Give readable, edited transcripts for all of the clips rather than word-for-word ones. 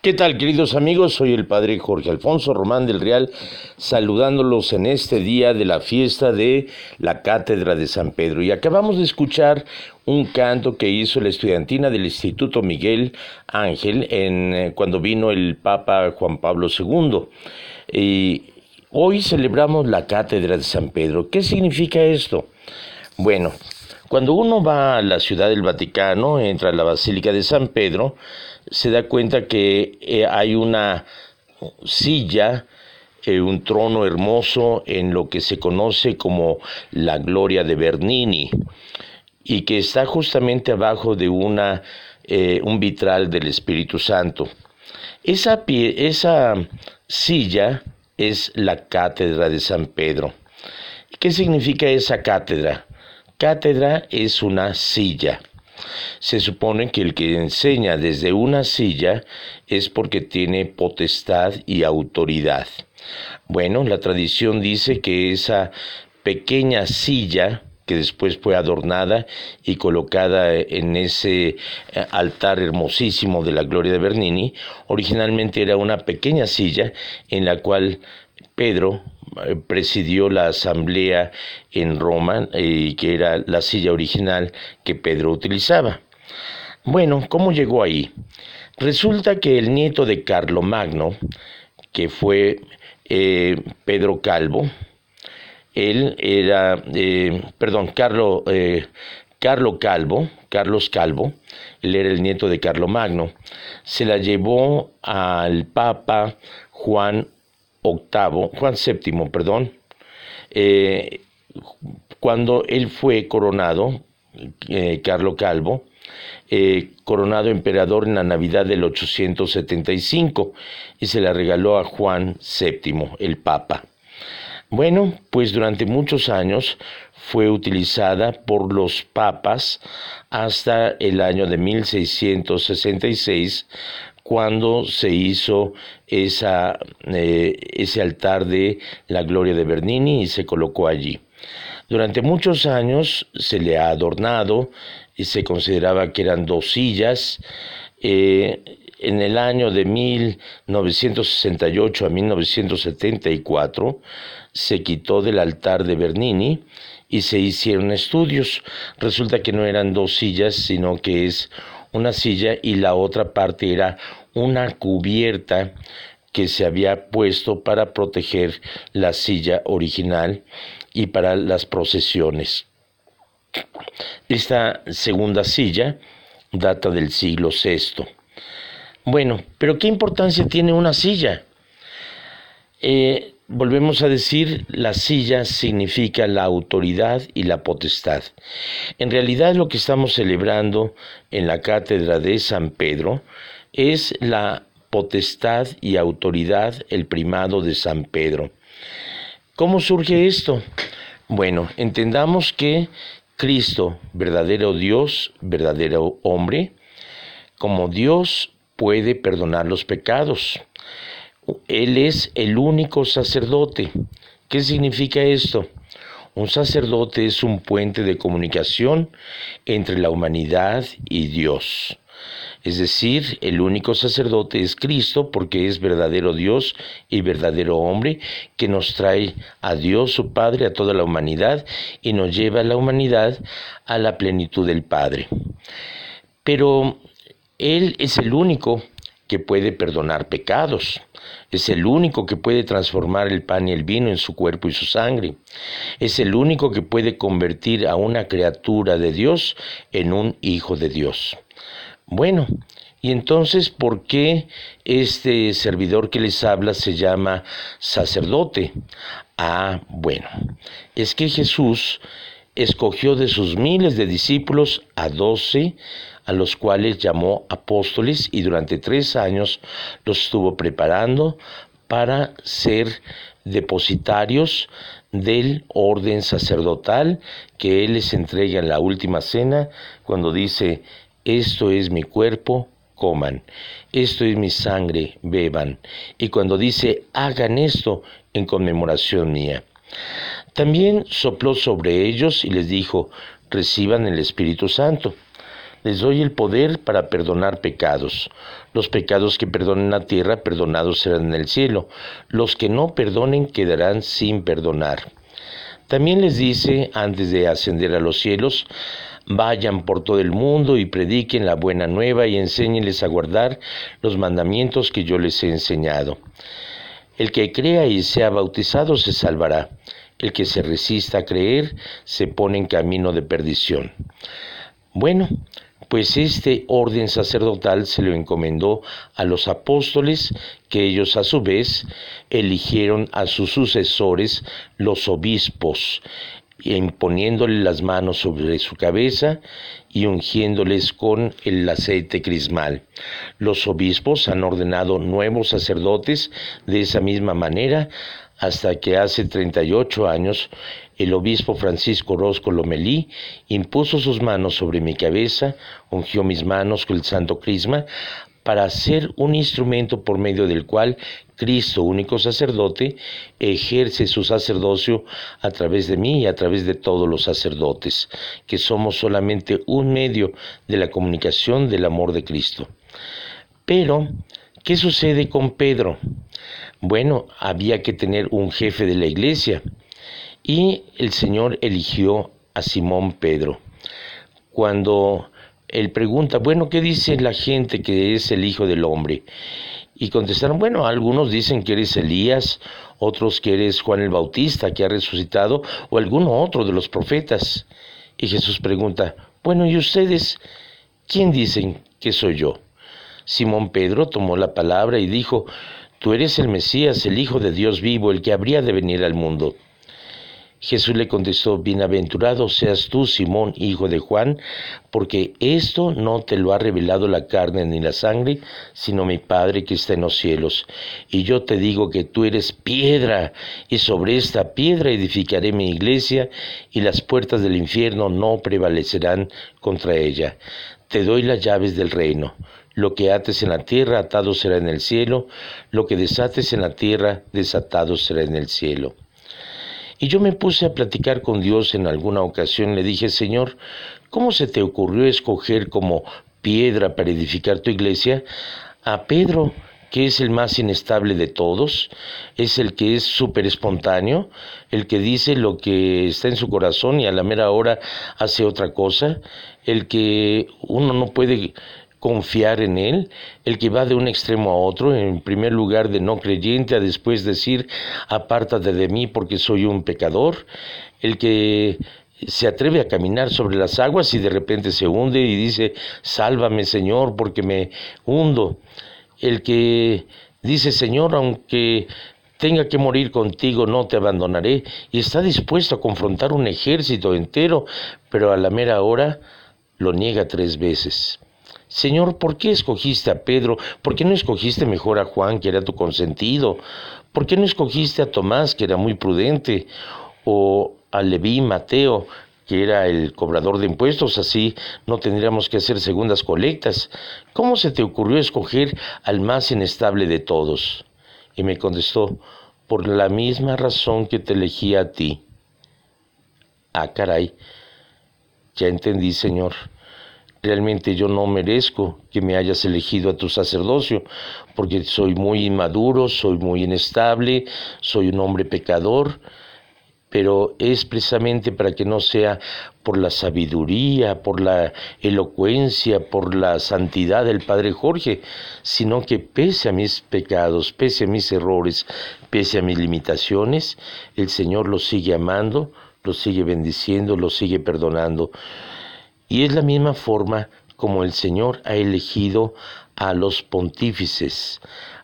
¿Qué tal, queridos amigos? Soy el padre Jorge Alfonso Román del Real, saludándolos en este día de la fiesta de la Cátedra de San Pedro. Y acabamos de escuchar un canto que hizo la estudiantina del Instituto Miguel Ángel cuando vino el Papa Juan Pablo II. Y hoy celebramos la Cátedra de San Pedro. ¿Qué significa esto? Bueno, cuando uno va a la Ciudad del Vaticano, entra a la Basílica de San Pedro, se da cuenta que hay una silla, un trono hermoso en lo que se conoce como la Gloria de Bernini, y que está justamente abajo de un vitral del Espíritu Santo. Esa silla es la Cátedra de San Pedro. ¿Qué significa esa cátedra? Cátedra es una silla. Se supone que el que enseña desde una silla es porque tiene potestad y autoridad. Bueno, la tradición dice que esa pequeña silla, que después fue adornada y colocada en ese altar hermosísimo de la Gloria de Bernini, originalmente era una pequeña silla en la cual Pedro presidió la asamblea en Roma, que era la silla original que Pedro utilizaba. Bueno, ¿cómo llegó ahí? Resulta que el nieto de Carlomagno, que fue Pedro Calvo, Carlos Calvo, él era el nieto de Carlomagno, se la llevó al Papa Juan VII, cuando él fue coronado, Carlo Calvo, coronado emperador en la Navidad del 875, y se la regaló a Juan VII, el Papa. Bueno, pues durante muchos años fue utilizada por los papas hasta el año de 1666, cuando se hizo ese altar de la Gloria de Bernini y se colocó allí. Durante muchos años se le ha adornado y se consideraba que eran dos sillas. En el año de 1968 a 1974 se quitó del altar de Bernini y se hicieron estudios. Resulta que no eran dos sillas, sino que es una silla y la otra parte era una cubierta que se había puesto para proteger la silla original y para las procesiones. Esta segunda silla data del siglo VI. Bueno, pero ¿qué importancia tiene una silla? Volvemos a decir, la silla significa la autoridad y la potestad. En realidad lo que estamos celebrando en la Cátedra de San Pedro es la potestad y autoridad, el primado de San Pedro. ¿Cómo surge esto? Bueno, entendamos que Cristo, verdadero Dios, verdadero hombre, como Dios puede perdonar los pecados. Él es el único sacerdote. ¿Qué significa esto? Un sacerdote es un puente de comunicación entre la humanidad y Dios. Es decir, el único sacerdote es Cristo, porque es verdadero Dios y verdadero hombre, que nos trae a Dios su Padre, a toda la humanidad, y nos lleva a la humanidad a la plenitud del Padre. Pero Él es el único que puede perdonar pecados. Es el único que puede transformar el pan y el vino en su cuerpo y su sangre. Es el único que puede convertir a una criatura de Dios en un hijo de Dios. Bueno, y entonces, ¿por qué este servidor que les habla se llama sacerdote? Bueno, es que Jesús escogió de sus miles de discípulos a 12, a los cuales llamó apóstoles, y durante 3 años los estuvo preparando para ser depositarios del orden sacerdotal que Él les entrega en la última cena, cuando dice: esto es mi cuerpo, coman, esto es mi sangre, beban. Y cuando dice: hagan esto en conmemoración mía. También sopló sobre ellos y les dijo: reciban el Espíritu Santo. Les doy el poder para perdonar pecados. Los pecados que perdonen la tierra, perdonados serán en el cielo. Los que no perdonen quedarán sin perdonar. También les dice, antes de ascender a los cielos, vayan por todo el mundo y prediquen la buena nueva y enséñenles a guardar los mandamientos que yo les he enseñado. El que crea y sea bautizado se salvará. El que se resista a creer se pone en camino de perdición. Bueno, pues este orden sacerdotal se lo encomendó a los apóstoles, que ellos a su vez eligieron a sus sucesores, los obispos, imponiéndole las manos sobre su cabeza y ungiéndoles con el aceite crismal. Los obispos han ordenado nuevos sacerdotes de esa misma manera, hasta que hace 38 años el obispo Francisco Orozco Lomelí impuso sus manos sobre mi cabeza, ungió mis manos con el santo crisma, para ser un instrumento por medio del cual Cristo, único sacerdote, ejerce su sacerdocio a través de mí y a través de todos los sacerdotes, que somos solamente un medio de la comunicación del amor de Cristo. Pero, ¿qué sucede con Pedro? Bueno, había que tener un jefe de la iglesia y el Señor eligió a Simón Pedro. Cuando él pregunta, bueno, ¿qué dice la gente que es el Hijo del Hombre? Y contestaron, bueno, algunos dicen que eres Elías, otros que eres Juan el Bautista, que ha resucitado, o alguno otro de los profetas. Y Jesús pregunta, bueno, ¿y ustedes quién dicen que soy yo? Simón Pedro tomó la palabra y dijo, tú eres el Mesías, el Hijo de Dios vivo, el que habría de venir al mundo. Jesús le contestó, bienaventurado seas tú, Simón, hijo de Juan, porque esto no te lo ha revelado la carne ni la sangre, sino mi Padre que está en los cielos. Y yo te digo que tú eres piedra, y sobre esta piedra edificaré mi iglesia, y las puertas del infierno no prevalecerán contra ella. Te doy las llaves del reino. Lo que ates en la tierra, atado será en el cielo. Lo que desates en la tierra, desatado será en el cielo. Y yo me puse a platicar con Dios en alguna ocasión. Le dije, Señor, ¿cómo se te ocurrió escoger como piedra para edificar tu iglesia a Pedro, que es el más inestable de todos? Es el que es súper espontáneo, el que dice lo que está en su corazón y a la mera hora hace otra cosa, el que uno no puede confiar en él, el que va de un extremo a otro, en primer lugar de no creyente a después decir, apártate de mí porque soy un pecador, el que se atreve a caminar sobre las aguas y de repente se hunde y dice, sálvame Señor porque me hundo, el que dice, Señor, aunque tenga que morir contigo, no te abandonaré, y está dispuesto a confrontar un ejército entero, pero a la mera hora lo niega 3 veces. Señor, ¿por qué escogiste a Pedro? ¿Por qué no escogiste mejor a Juan, que era tu consentido? ¿Por qué no escogiste a Tomás, que era muy prudente? ¿O a Leví, Mateo, que era el cobrador de impuestos? Así no tendríamos que hacer segundas colectas. ¿Cómo se te ocurrió escoger al más inestable de todos? Y me contestó, por la misma razón que te elegí a ti. Ah, caray, ya entendí, Señor. Realmente yo no merezco que me hayas elegido a tu sacerdocio, porque soy muy inmaduro, soy muy inestable, soy un hombre pecador, pero es precisamente para que no sea por la sabiduría, por la elocuencia, por la santidad del Padre Jorge, sino que pese a mis pecados, pese a mis errores, pese a mis limitaciones, el Señor los sigue amando, los sigue bendiciendo, los sigue perdonando. Y es la misma forma como el Señor ha elegido a los pontífices.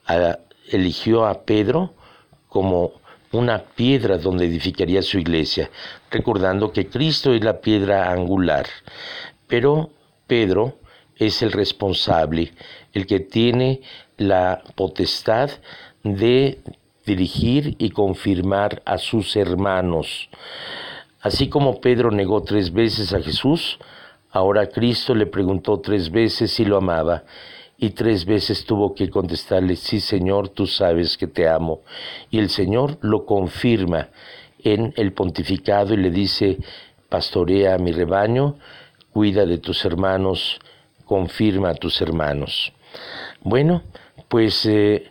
Eligió a Pedro como una piedra donde edificaría su iglesia, recordando que Cristo es la piedra angular. Pero Pedro es el responsable, el que tiene la potestad de dirigir y confirmar a sus hermanos. Así como Pedro negó 3 veces a Jesús, ahora Cristo le preguntó 3 veces si lo amaba, y 3 veces tuvo que contestarle, sí Señor, tú sabes que te amo. Y el Señor lo confirma en el pontificado y le dice, pastorea a mi rebaño, cuida de tus hermanos, confirma a tus hermanos. Bueno, pues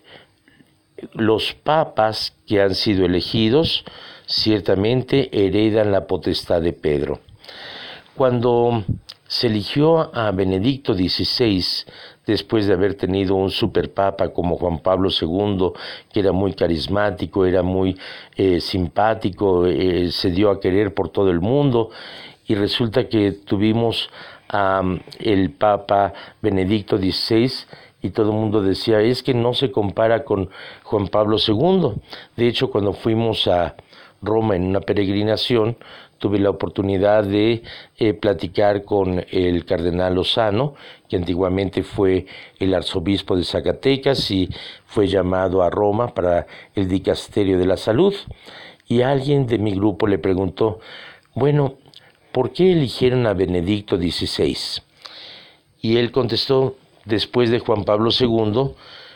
los papas que han sido elegidos ciertamente heredan la potestad de Pedro. Cuando se eligió a Benedicto XVI, después de haber tenido un superpapa como Juan Pablo II, que era muy carismático, era muy simpático, se dio a querer por todo el mundo, y resulta que tuvimos el Papa Benedicto XVI, y todo el mundo decía, es que no se compara con Juan Pablo II. De hecho, cuando fuimos a Roma en una peregrinación, tuve la oportunidad de platicar con el cardenal Lozano, que antiguamente fue el arzobispo de Zacatecas y fue llamado a Roma para el dicasterio de la salud. Y alguien de mi grupo le preguntó, bueno, ¿por qué eligieron a Benedicto XVI? Y él contestó, después de Juan Pablo II,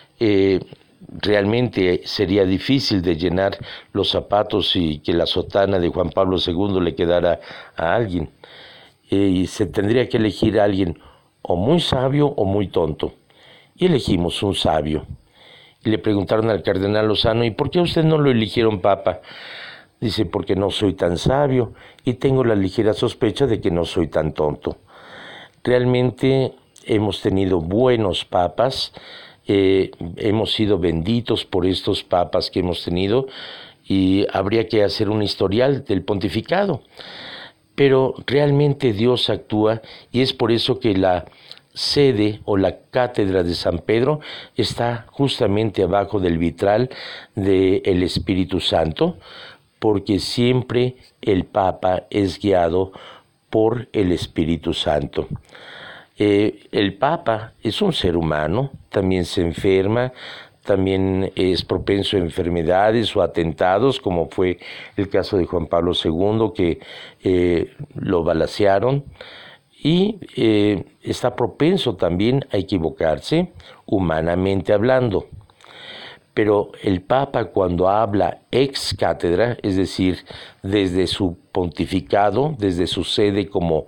realmente sería difícil de llenar los zapatos y que la sotana de Juan Pablo II le quedara a alguien. Y se tendría que elegir a alguien o muy sabio o muy tonto. Y elegimos un sabio. Y le preguntaron al cardenal Lozano, ¿y por qué a usted no lo eligieron papa? Dice, porque no soy tan sabio y tengo la ligera sospecha de que no soy tan tonto. Realmente hemos tenido buenos papas, hemos sido benditos por estos papas que hemos tenido y habría que hacer un historial del pontificado. Pero realmente Dios actúa y es por eso que la sede o la cátedra de San Pedro está justamente abajo del vitral del Espíritu Santo, porque siempre el Papa es guiado por el Espíritu Santo. El Papa es un ser humano, también se enferma, también es propenso a enfermedades o atentados, como fue el caso de Juan Pablo II, que lo balacearon, y está propenso también a equivocarse, humanamente hablando. Pero el Papa, cuando habla ex cátedra, es decir, desde su pontificado, desde su sede como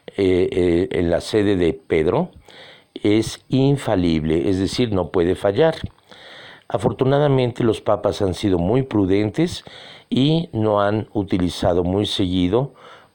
en la sede de Pedro, es infalible, es decir, no puede fallar. Afortunadamente los papas han sido muy prudentes y no han utilizado muy seguido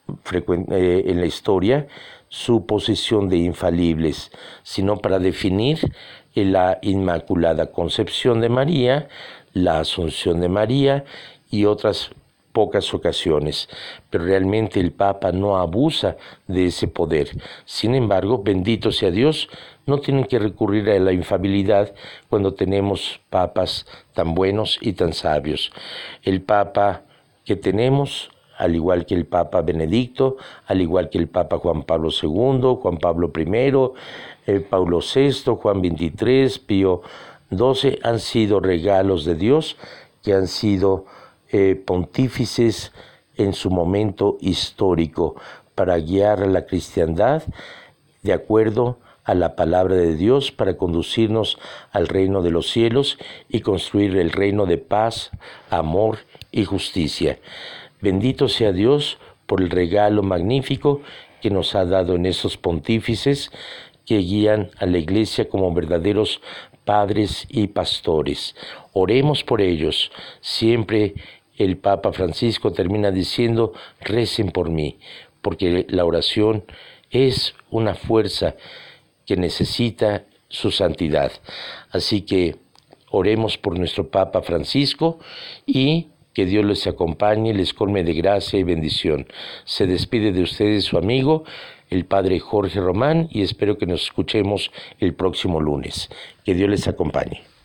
en la historia su posición de infalibles, sino para definir la Inmaculada Concepción de María, la Asunción de María y otras pocas ocasiones, pero realmente el Papa no abusa de ese poder. Sin embargo, bendito sea Dios, no tienen que recurrir a la infalibilidad cuando tenemos papas tan buenos y tan sabios. El Papa que tenemos, al igual que el Papa Benedicto, al igual que el Papa Juan Pablo II, Juan Pablo I, Paulo VI, Juan XXIII, Pío XII, han sido regalos de Dios que han sido pontífices en su momento histórico para guiar a la cristiandad de acuerdo a la palabra de Dios, para conducirnos al reino de los cielos y construir el reino de paz, amor y justicia. Bendito sea Dios por el regalo magnífico que nos ha dado en esos pontífices que guían a la Iglesia como verdaderos padres y pastores. Oremos por ellos. Siempre el Papa Francisco termina diciendo, recen por mí, porque la oración es una fuerza que necesita su santidad. Así que oremos por nuestro Papa Francisco y que Dios les acompañe, les colme de gracia y bendición. Se despide de ustedes su amigo, el Padre Jorge Román, y espero que nos escuchemos el próximo lunes. Que Dios les acompañe.